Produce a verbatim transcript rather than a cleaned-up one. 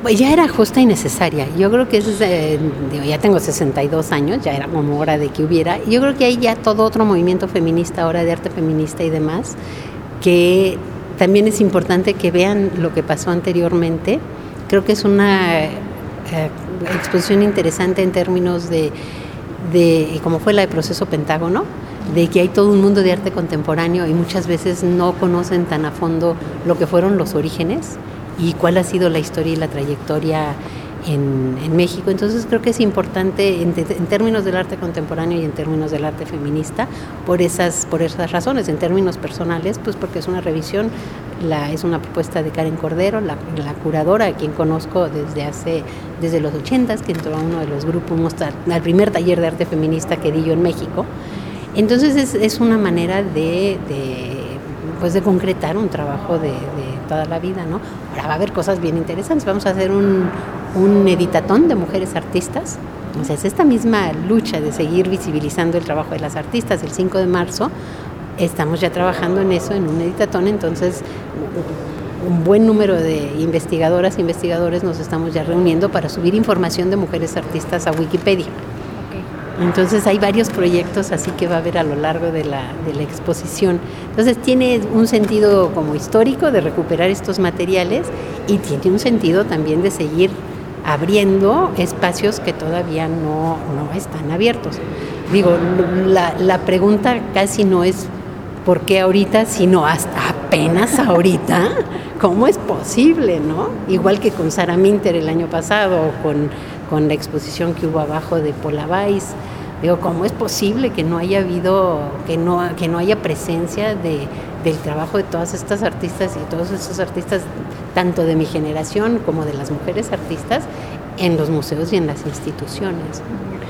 Pues ya era justa y necesaria. Yo creo que es, eh, digo, ya tengo sesenta y dos años, ya era como hora de que hubiera. Yo creo que hay ya todo otro movimiento feminista ahora, de arte feminista y demás, que también es importante que vean lo que pasó anteriormente. Creo que es una eh, exposición interesante en términos de, de, como fue la de Proceso Pentágono, de que hay todo un mundo de arte contemporáneo y muchas veces no conocen tan a fondo lo que fueron los orígenes y cuál ha sido la historia y la trayectoria en, en México. Entonces creo que es importante en, en términos del arte contemporáneo y en términos del arte feminista por esas, por esas razones. En términos personales, pues porque es una revisión, la, es una propuesta de Karen Cordero, la, la curadora, a quien conozco desde hace desde los ochentas, que entró a uno de los grupos, al primer taller de arte feminista que di yo en México. Entonces es, es una manera de, de pues de concretar un trabajo de, de toda la vida, ¿no? Ahora va a haber cosas bien interesantes. Vamos a hacer un, un editatón de mujeres artistas. O sea, es esta misma lucha de seguir visibilizando el trabajo de las artistas. El cinco de marzo estamos ya trabajando en eso, en un editatón. Entonces, un buen número de investigadoras e investigadores nos estamos ya reuniendo para subir información de mujeres artistas a Wikipedia. Entonces hay varios proyectos así que va a haber a lo largo de la, de la exposición. Entonces tiene un sentido como histórico de recuperar estos materiales y tiene un sentido también de seguir abriendo espacios que todavía no, no están abiertos. Digo, la, la pregunta casi no es ¿por qué ahorita?, sino hasta apenas ahorita. ¿Cómo es posible, no? Igual que con Sara Minter el año pasado o con, con la exposición que hubo abajo de Paula Weiss. Digo, ¿cómo es posible que no haya habido, que no, que no haya presencia de, del trabajo de todas estas artistas y todos estos artistas, tanto de mi generación como de las mujeres artistas, en los museos y en las instituciones?